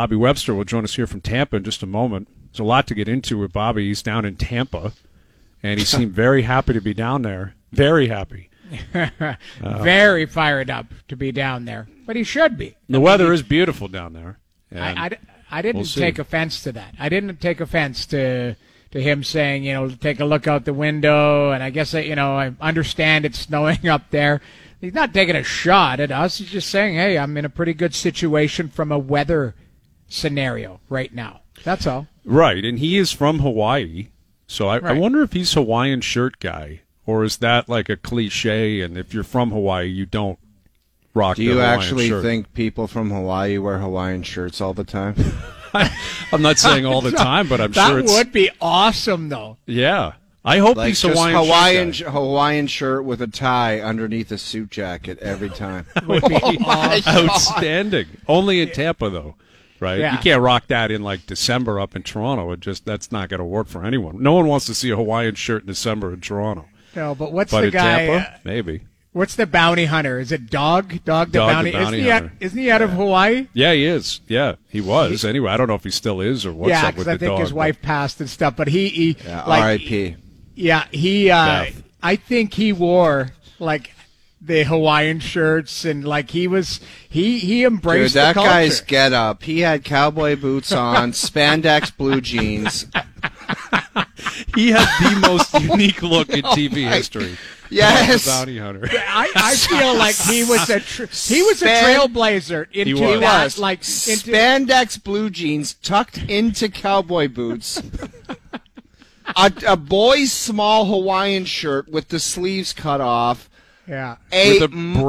Bobby Webster will join us here from Tampa in just a moment. There's a lot to get into with Bobby. He's down in Tampa, and he seemed very happy to be down there. Very happy. Very fired up to be down there. But he should be. The weather is beautiful down there. I didn't take offense to that. I didn't take offense to him saying, take a look out the window, and I guess, I understand it's snowing up there. He's not taking a shot at us. He's just saying, hey, I'm in a pretty good situation from a weather scenario right now. That's all. Right, and he is from Hawaii, so I wonder if he's Hawaiian shirt guy, or is that like a cliche, and if you're from Hawaii, you don't rock the Hawaiian shirt. Do you actually think people from Hawaii wear Hawaiian shirts all the time? I'm not saying all the time, but I'm sure it's... That would be awesome, though. Yeah. I hope he's Hawaiian shirt with a tie underneath a suit jacket every time. Would be awesome. Outstanding. Only in Tampa, though, right? Yeah. You can't rock that in like December up in Toronto. That's not going to work for anyone. No one wants to see a Hawaiian shirt in December in Toronto. No, but what's but the in guy? Tampa, maybe. What's the bounty hunter? Is it Dog the bounty hunter. Isn't he out of Hawaii? Yeah, he is. Yeah, he was. Anyway, I don't know if he still is or what's up with the dog. Yeah, because I think his wife passed and stuff. But he R.I.P. Yeah, I think he wore like the Hawaiian shirts and like he embraced Dude, that the culture. Guy's get up. He had cowboy boots on, spandex blue jeans. He had the most unique look in TV history. Yes, the bounty hunter. I feel like he was a trailblazer into that, like spandex blue jeans tucked into cowboy boots. A boy's small Hawaiian shirt with the sleeves cut off. Yeah. With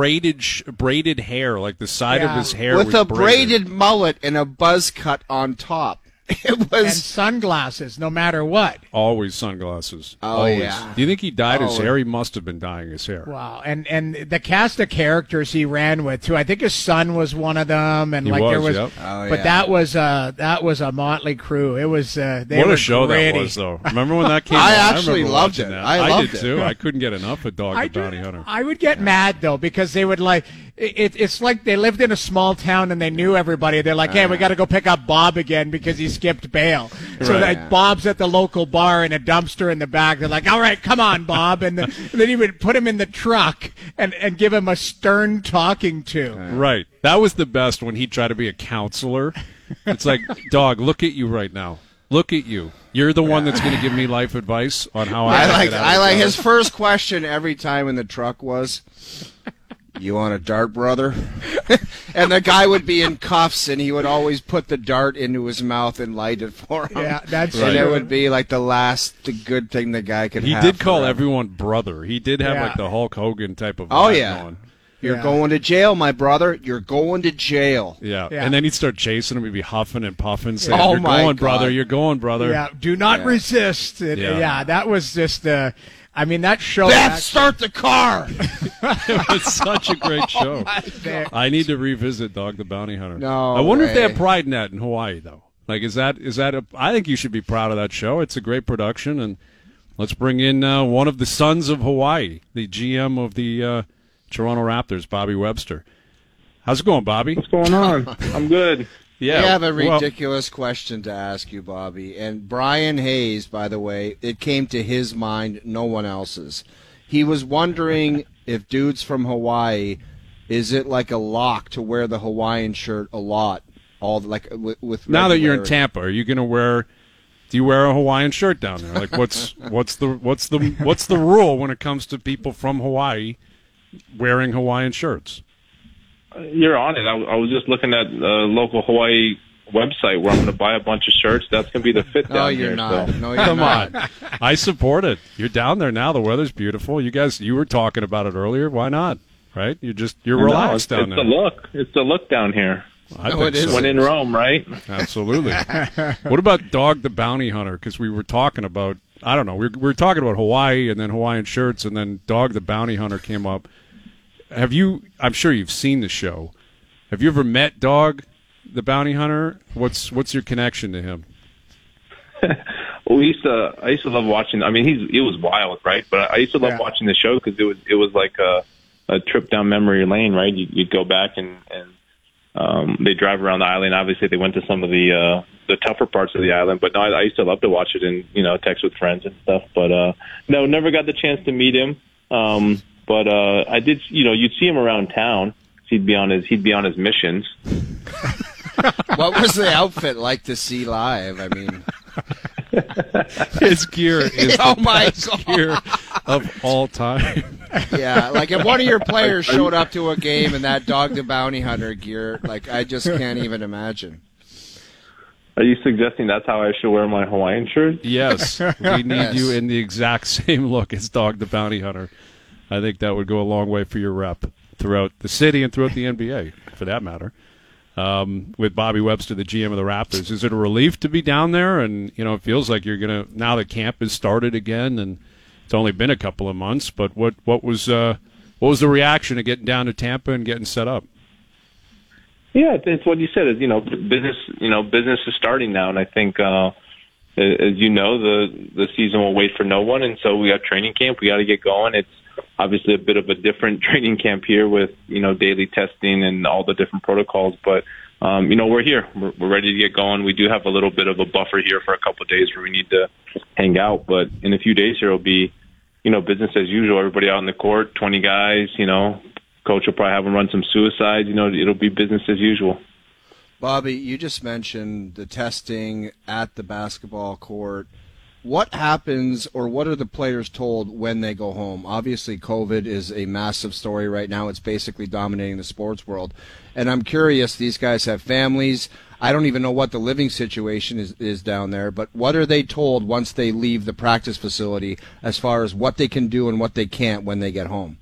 a braided hair, like the side of his hair with was a braided mullet and a buzz cut on top. It was and sunglasses, no matter what. Always sunglasses. Oh, always. yeah. Do you think he dyed his hair? He must have been dyeing his hair. Wow. And the cast of characters he ran with too. I think his son was one of them, and there was. Yep. But that was a motley crew. It was. What a show that was, though. Remember when that came out? I actually loved it. I did too. I couldn't get enough of Dog the Bounty Hunter. I would get mad though because they would like. It's like they lived in a small town and they knew everybody. They're like, hey, we got to go pick up Bob again because he skipped bail. So like Bob's at the local bar in a dumpster in the back. They're like, all right, come on, Bob. And then he would put him in the truck and give him a stern talking to. Right. That was the best when he tried to be a counselor. It's like, dog, look at you right now. Look at you. You're the one that's going to give me life advice on how I like his first question every time in the truck was, you want a dart, brother? And the guy would be in cuffs, and he would always put the dart into his mouth and light it for him. Yeah, that's right. And it would be like the good thing the guy could have. He did call everyone brother. He did have like the Hulk Hogan type of vibe going. You're going to jail, my brother. You're going to jail. Yeah. And then he'd start chasing him. He'd be huffing and puffing, saying, You're going, brother. You're going, brother. Yeah, do not resist. That was just that show. Start the car. It was such a great show. I need to revisit Dog the Bounty Hunter. No, I wonder if they have pride in that in Hawaii, though. Like, is that I think you should be proud of that show. It's a great production, and let's bring in one of the sons of Hawaii, the GM of the Toronto Raptors, Bobby Webster. How's it going, Bobby? What's going on? I'm good. Yeah, I have a ridiculous question to ask you, Bobby. And Brian Hayes, by the way, it came to his mind, no one else's. He was wondering if dudes from Hawaii, is it like a lock to wear the Hawaiian shirt a lot? With now that you're in Tampa, are you going to wear? Do you wear a Hawaiian shirt down there? Like, what's the rule when it comes to people from Hawaii wearing Hawaiian shirts? You're on it. I was just looking at the local Hawaii website where I'm going to buy a bunch of shirts. That's going to be the fit down here. No, you're Come not. on. I support it. You're down there now. The weather's beautiful. You were talking about it earlier. Why not? Right? You're relaxed down there. It's the look. It's the look down here. I think so. When in Rome, right? Absolutely. What about Dog the Bounty Hunter? Because we were talking about, I don't know, we were talking about Hawaii and then Hawaiian shirts, and then Dog the Bounty Hunter came up. I'm sure you've seen the show. Have you ever met Dog the Bounty Hunter? What's your connection to him? Well, I used to love watching. I mean, he was wild, right? But I used to love watching the show because it was like a trip down memory lane, right? You'd go back and they drive around the island. Obviously, they went to some of the tougher parts of the island. But no, I used to love to watch it and text with friends and stuff. But no, never got the chance to meet him. But I did. You'd see him around town. He'd be on his missions. What was the outfit like to see live? I mean, his gear is oh the my best God. gear of all time. Yeah, like if one of your players showed up to a game in that Dog the Bounty Hunter gear, like I just can't even imagine. Are you suggesting that's how I should wear my Hawaiian shirt? Yes, we need Yes. you in the exact same look as Dog the Bounty Hunter. I think that would go a long way for your rep throughout the city and throughout the NBA, for that matter. With Bobby Webster, the GM of the Raptors, is it a relief to be down there? And it feels like you're gonna, now that camp has started again, and it's only been a couple of months. But what was the reaction of getting down to Tampa and getting set up? Yeah, it's what you said. Is business is starting now, and I think as the season will wait for no one, and so we got training camp. We got to get going. It's obviously a bit of a different training camp here with daily testing and all the different protocols, but we're here. We're ready to get going. We do have a little bit of a buffer here for a couple of days where we need to hang out, but in a few days here it'll be business as usual. Everybody out on the court, 20 guys. Coach will probably have them run some suicides. It'll be business as usual. Bobby, you just mentioned the testing at the basketball court. What happens, or what are the players told when they go home? Obviously, COVID is a massive story right now. It's basically dominating the sports world. And I'm curious, these guys have families. I don't even know what the living situation is down there, but what are they told once they leave the practice facility as far as what they can do and what they can't when they get home?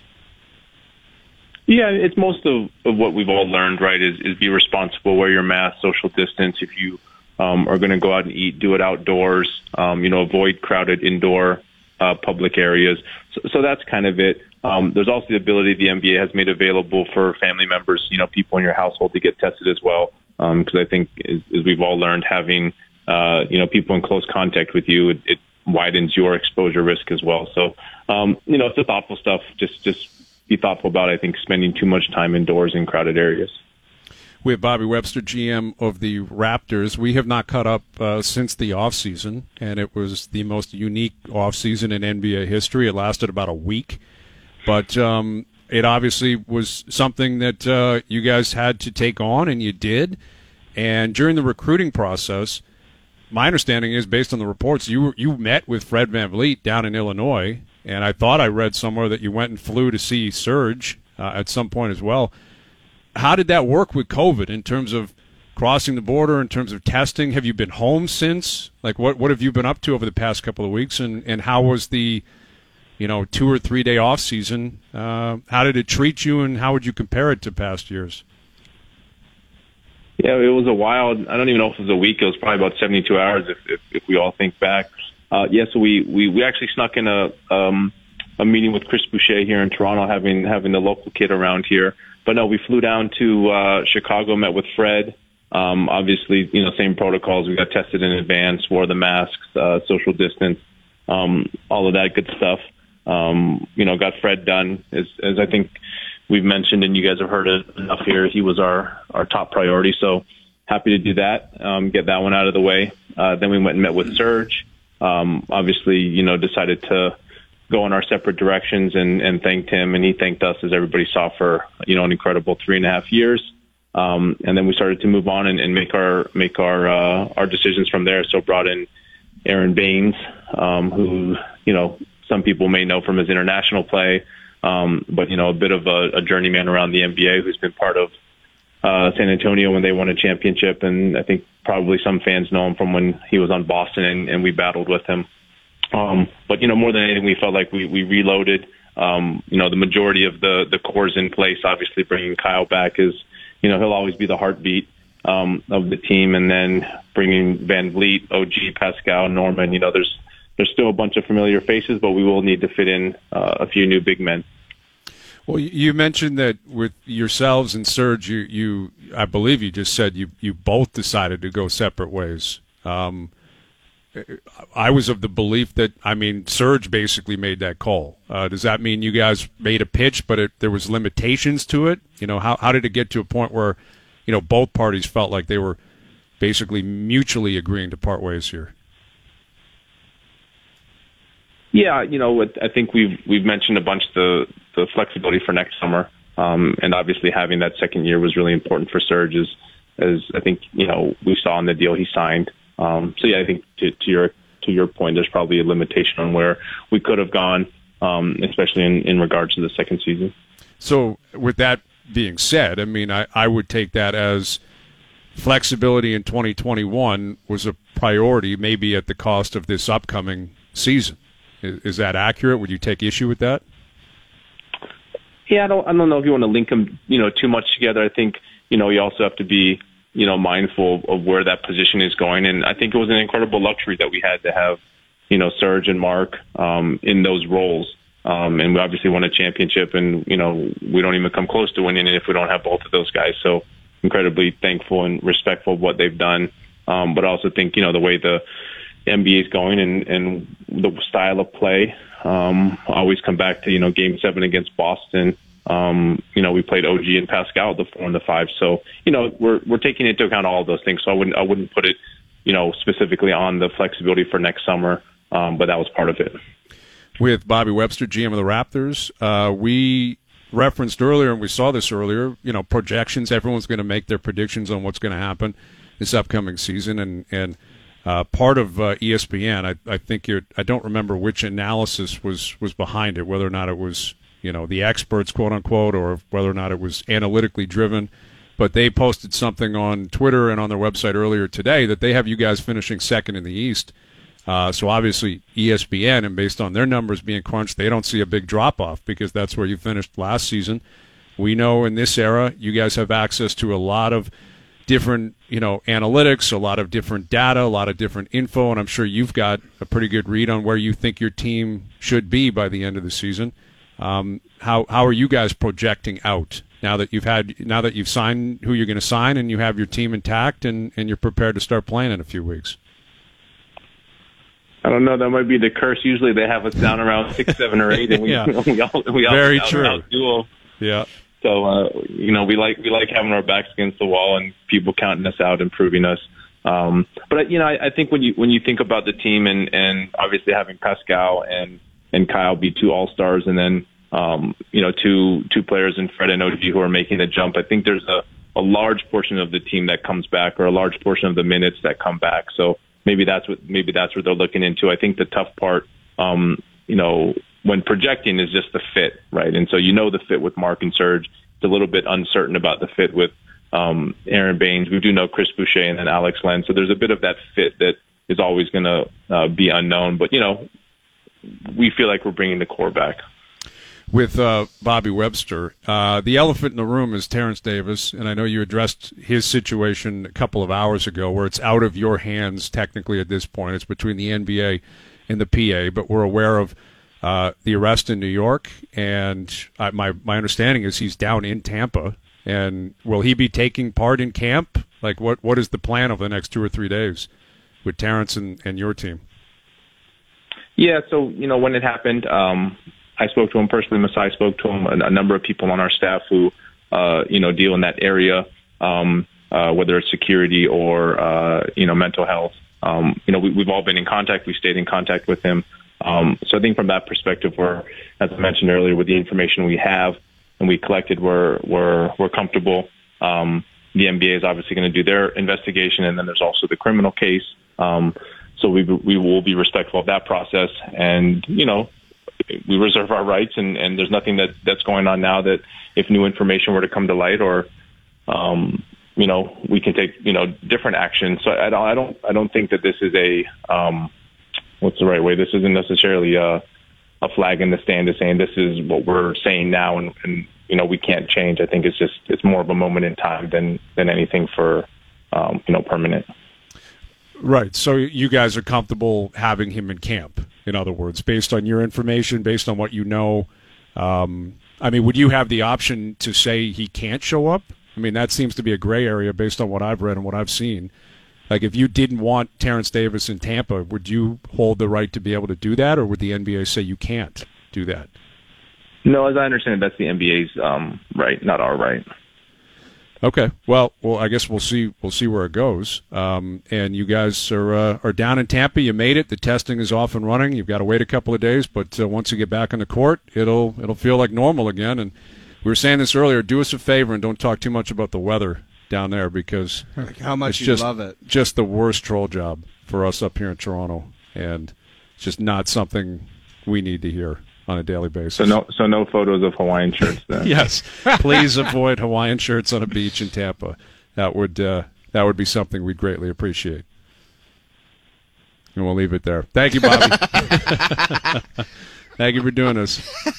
Yeah, it's most of what we've all learned, right, is be responsible, wear your mask, social distance. If you are going to go out and eat, do it outdoors, avoid crowded indoor public areas. So that's kind of it. There's also the ability the NBA has made available for family members, people in your household to get tested as well. Because I think, as we've all learned, having, people in close contact with you, it widens your exposure risk as well. So, it's the thoughtful stuff. Just be thoughtful about, I think, spending too much time indoors in crowded areas. We have Bobby Webster, GM of the Raptors. We have not caught up since the offseason, and it was the most unique offseason in NBA history. It lasted about a week, but it obviously was something that you guys had to take on, and you did. And during the recruiting process, my understanding is, based on the reports, you met with Fred VanVleet down in Illinois, and I thought I read somewhere that you went and flew to see Serge at some point as well. How did that work with COVID in terms of crossing the border, in terms of testing? Have you been home since? Like, what have you been up to over the past couple of weeks, and how was the 2 or 3 day off season? How did it treat you, and how would you compare it to past years? Yeah, it was a wild. I don't even know if it was a week. It was probably about 72 hours if we all think back. So we actually snuck in a meeting with Chris Boucher here in Toronto, having the local kid around here. But no, we flew down to Chicago, met with Fred. Obviously, same protocols. We got tested in advance, wore the masks, social distance, all of that good stuff. Got Fred done. As I think we've mentioned, and you guys have heard it enough here, he was our top priority. So happy to do that, get that one out of the way. Then we went and met with Serge. Obviously, decided to go in our separate directions and thanked him, and he thanked us, as everybody saw, for an incredible 3.5 years. And then we started to move on and make our decisions from there. So brought in Aaron Baines, who some people may know from his international play, but a bit of a journeyman around the NBA, who's been part of San Antonio when they won a championship, and I think probably some fans know him from when he was on Boston and we battled with him. But more than anything, we felt like we reloaded. The majority of the core's in place. Obviously, bringing Kyle back is, he'll always be the heartbeat of the team, and then bringing VanVleet, OG, Pascal, Norman. There's still a bunch of familiar faces, but we will need to fit in a few new big men. Well, you mentioned that with yourselves and Serge, I believe you just said you both decided to go separate ways. I was of the belief that, Serge basically made that call. Does that mean you guys made a pitch, but there was limitations to it? How did it get to a point where both parties felt like they were basically mutually agreeing to part ways here. Yeah, I think we've mentioned a bunch the flexibility for next summer, and obviously having that second year was really important for Serge, as I think we saw in the deal he signed. So yeah, I think to your point, there's probably a limitation on where we could have gone, especially in regards to the second season. So with that being said, I mean, I would take that as flexibility in 2021 was a priority, maybe at the cost of this upcoming season. Is that accurate? Would you take issue with that? Yeah, I don't know if you want to link them, too much together. I think, you also have to be, mindful of where that position is going. And I think it was an incredible luxury that we had to have, Serge and Mark in those roles. And we obviously won a championship, and, we don't even come close to winning it if we don't have both of those guys. So incredibly thankful and respectful of what they've done. But I also think, the way the NBA is going and the style of play, always come back to, Game 7 against Boston. We played OG and Pascal, the 4 and the 5. So, we're taking into account all of those things. So I wouldn't put it, specifically on the flexibility for next summer. But that was part of it. With Bobby Webster, GM of the Raptors, we referenced earlier, and we saw this earlier, projections. Everyone's going to make their predictions on what's going to happen this upcoming season. And part of ESPN, I think I don't remember which analysis was behind it, whether or not it was, the experts, quote unquote, or whether or not it was analytically driven. But they posted something on Twitter and on their website earlier today that they have you guys finishing second in the East. So obviously ESPN, and based on their numbers being crunched, they don't see a big drop-off because that's where you finished last season. We know in this era you guys have access to a lot of different, analytics, a lot of different data, a lot of different info, and I'm sure you've got a pretty good read on where you think your team should be by the end of the season. How are you guys projecting out now that you've signed who you're going to sign and you have your team intact and you're prepared to start playing in a few weeks? I don't know. That might be the curse. Usually they have us down around 6, 7, or 8, and we all very true. Duel. Yeah. So we like having our backs against the wall and people counting us out, improving us. But I think when you think about the team and obviously having Pascal and Kyle be 2 All-Stars, and then two players in Fred and OG who are making the jump, I think there's a large portion of the team that comes back, or a large portion of the minutes that come back. So maybe that's what they're looking into. I think the tough part, when projecting, is just the fit, right? And so the fit with Mark and Serge. It's a little bit uncertain about the fit with Aaron Baines. We do know Chris Boucher and then Alex Len. So there's a bit of that fit that is always going to be unknown. But, we feel like we're bringing the core back. With Bobby Webster, the elephant in the room is Terrence Davis, and I know you addressed his situation a couple of hours ago where it's out of your hands technically at this point. It's between the NBA and the PA, but we're aware of the arrest in New York, and my understanding is he's down in Tampa. And will he be taking part in camp? Like, what is the plan over the next 2 or 3 days with Terrence and your team? Yeah, so, when it happened, I spoke to him personally. Masai spoke to him, a number of people on our staff who, deal in that area, whether it's security or, mental health. We've all been in contact. We stayed in contact with him. So I think from that perspective, as I mentioned earlier, with the information we have and we collected, we're comfortable. The NBA is obviously going to do their investigation, and then there's also the criminal case. So we will be respectful of that process, and we reserve our rights, and there's nothing that's going on now that if new information were to come to light, or we can take different action. So I don't think that this is what's the right way? This isn't necessarily a flag in the stand is saying this is what we're saying now, and we can't change. I think it's more of a moment in time than anything for permanent. Right. So you guys are comfortable having him in camp, in other words, based on your information, based on what you know. Would you have the option to say he can't show up? I mean, that seems to be a gray area based on what I've read and what I've seen. Like, if you didn't want Terrence Davis in Tampa, would you hold the right to be able to do that, or would the NBA say you can't do that? No, as I understand it, that's the NBA's right, not our right. Okay. Well, I guess we'll see. We'll see where it goes. And you guys are down in Tampa. You made it. The testing is off and running. You've got to wait a couple of days, but once you get back on the court, it'll feel like normal again. And we were saying this earlier. Do us a favor and don't talk too much about the weather down there, because how much you love it. Just the worst troll job for us up here in Toronto, and it's just not something we need to hear on a daily basis. So no photos of Hawaiian shirts then. Yes, please avoid Hawaiian shirts on a beach in Tampa. That would be something we'd greatly appreciate. And we'll leave it there. Thank you, Bobby. Thank you for doing this.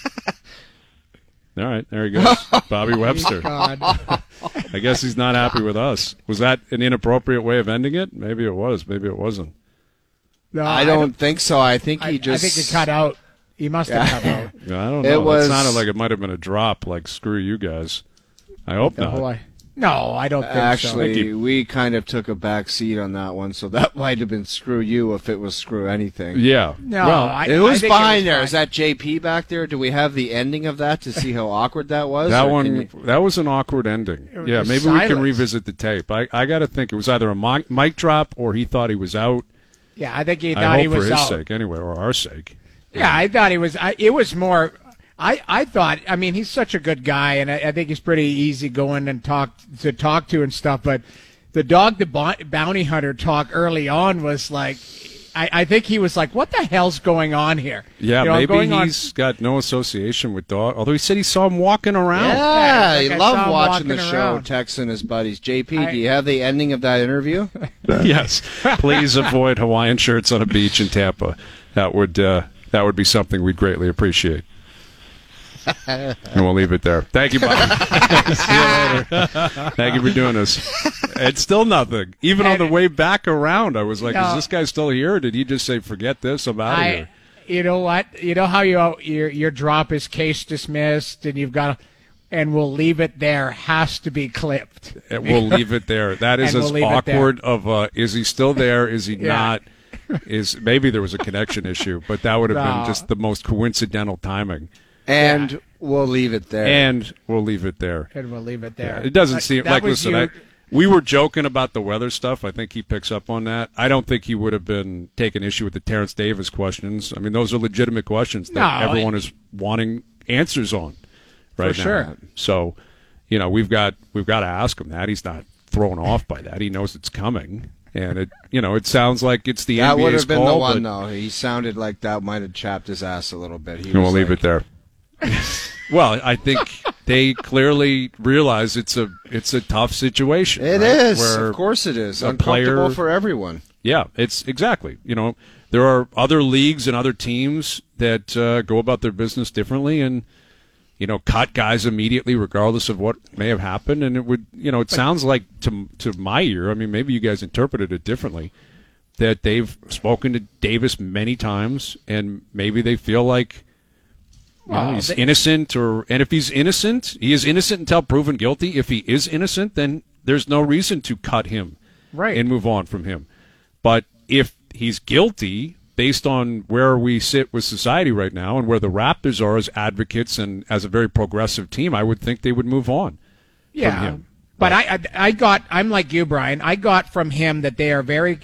All right, there he goes, Bobby Webster. God. I guess he's not happy with us. Was that an inappropriate way of ending it? Maybe it was. Maybe it wasn't. No, I don't think so. I think he I think he cut out. He must have cut out. I don't know. It sounded like it might have been a drop, like screw you guys. I hope not. No, I don't think so. Actually, we kind of took a back seat on that one, so that might have been screw you if it was screw anything. Yeah. No, well, it was fine there. Is that JP back there? Do we have the ending of that to see how awkward that was? That was an awkward ending. Yeah, maybe silence. We can revisit the tape. I got to think it was either a mic drop or he thought he was out. Yeah, I think he thought he was out. For his sake, anyway, or our sake. Yeah, I thought he was. It was more. I thought. I mean, he's such a good guy, and I think he's pretty easygoing and talk to and stuff. But the dog, the bounty hunter talk early on was like, I think he was like, "What the hell's going on here?" Yeah, maybe he's got no association with dog. Although he said he saw him walking around. Yeah, he loved watching the show, texting his buddies. JP, do you have the ending of that interview? Yes. Please avoid Hawaiian shirts on a beach in Tampa. That would be something we'd greatly appreciate. And we'll leave it there. Thank you, Bobby. See you later. Thank you for doing this. It's still nothing. Even on the way back around, I was like, is this guy still here? Or did he just say, forget this, I'm out of here? You know what? You know how your drop is case dismissed, and you've got and we'll leave it there has to be clipped. We'll leave it there. That is as awkward of is he still there? Is he not? Maybe there was a connection issue, but that would have been just the most coincidental timing. And we'll leave it there. And we'll leave it there. Yeah, it doesn't seem like, listen, we were joking about the weather stuff. I think he picks up on that. I don't think he would have been taking issue with the Terrence Davis questions. I mean, those are legitimate questions that everyone is wanting answers on right now. For sure. So, we've got to ask him that. He's not thrown off by that. He knows it's coming. And it sounds like it's the NBA's call. That would have been the one, though. He sounded like that might have chapped his ass a little bit. We'll leave it there. Well, I think they clearly realize it's a tough situation. It is. Of course it is. Uncomfortable for everyone. Yeah, it's exactly. There are other leagues and other teams that go about their business differently and, cut guys immediately regardless of what may have happened. And it would, it sounds like to my ear, I mean, maybe you guys interpreted it differently, that they've spoken to Davis many times and maybe they feel like, he's innocent, and if he's innocent, he is innocent until proven guilty. If he is innocent, then there's no reason to cut him and move on from him. But if he's guilty, based on where we sit with society right now and where the Raptors are as advocates and as a very progressive team, I would think they would move on from him. But I'm like you, Brian. I got from him that they are very,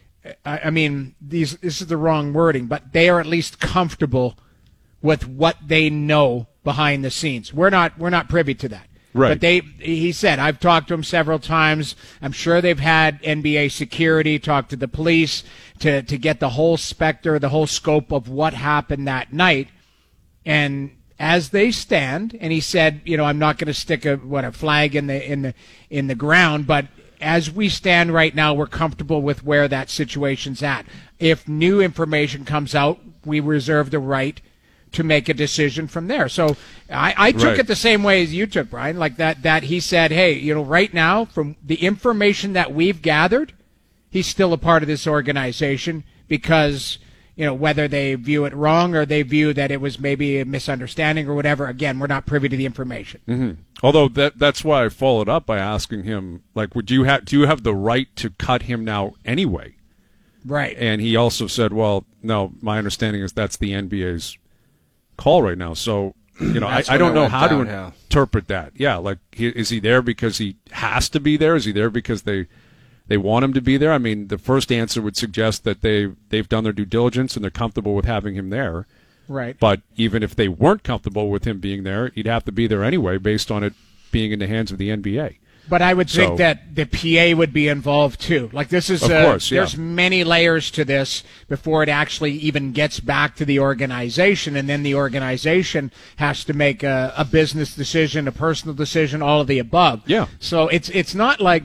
I mean, this is the wrong wording, but they are at least comfortable with what they know behind the scenes. We're not privy to that. Right. But he said, I've talked to him several times. I'm sure they've had NBA security talk to the police to get the whole specter, the whole scope of what happened that night. And as they stand, and he said, I'm not going to stick a flag in the ground, but as we stand right now, we're comfortable with where that situation's at. If new information comes out, we reserve the right to make a decision from there. So I took it the same way as you took, Brian, like that he said, hey, right now, from the information that we've gathered, he's still a part of this organization because, whether they view it wrong or they view that it was maybe a misunderstanding or whatever, again, we're not privy to the information. Mm-hmm. Although that's why I followed up by asking him, like, do you have the right to cut him now anyway? Right. And he also said, well, no, my understanding is that's the NBA's call right now. So I don't know how downhill. to interpret that. Yeah, like is he there because he has to be there? Is he there because they want him to be there? I mean, the first answer would suggest that they've done their due diligence and they're comfortable with having him there. Right. But even if they weren't comfortable with him being there, he'd have to be there anyway based on it being in the hands of the NBA. But I would think that the PA would be involved too. Like this is, of course, yeah. There's many layers to this before it actually even gets back to the organization, and then the organization has to make a business decision, a personal decision, all of the above. Yeah. So it's not like,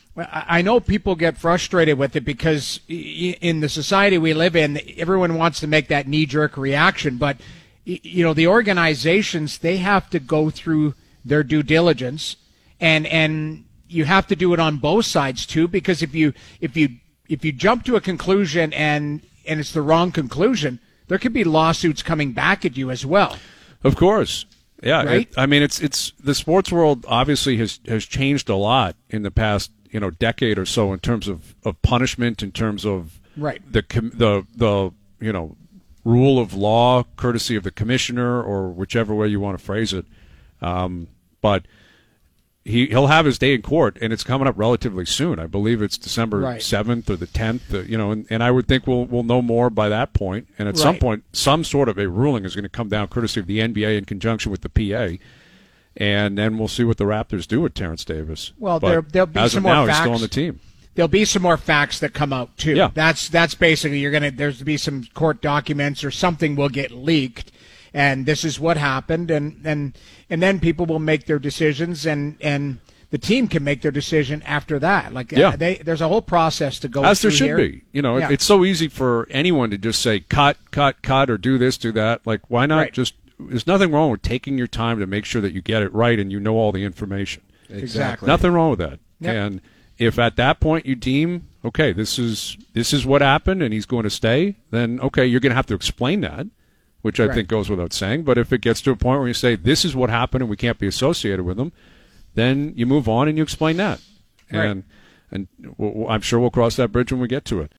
I know people get frustrated with it because in the society we live in, everyone wants to make that knee-jerk reaction, but the organizations, they have to go through their due diligence. And you have to do it on both sides too, because if you jump to a conclusion and it's the wrong conclusion, there could be lawsuits coming back at you as well. Of course, yeah. Right? It's the sports world obviously has changed a lot in the past decade or so in terms of punishment, in terms of right. the rule of law, courtesy of the commissioner, or whichever way you want to phrase it, but. He'll have his day in court, and it's coming up relatively soon. I believe it's December 7th or the 10th. And I would think we'll know more by that point. And at some point, some sort of a ruling is going to come down, courtesy of the NBA in conjunction with the PA. And then we'll see what the Raptors do with Terrence Davis. Well, there'll be as some of more now, facts. He's still on the team. There'll be some more facts that come out too. Yeah. That's basically there's to be some court documents or something will get leaked. And this is what happened, and then people will make their decisions, and the team can make their decision after that. Like there's a whole process to go through. As there should be. It's so easy for anyone to just say cut, or do this, do that. Like, why not just? There's nothing wrong with taking your time to make sure that you get it right and you know all the information. Exactly. Nothing wrong with that. Yep. And if at that point you deem, okay, this is what happened, and he's going to stay, then okay, you're going to have to explain that. Which I think goes without saying. But if it gets to a point where you say, this is what happened and we can't be associated with them, then you move on and you explain that. And I'm sure we'll cross that bridge when we get to it.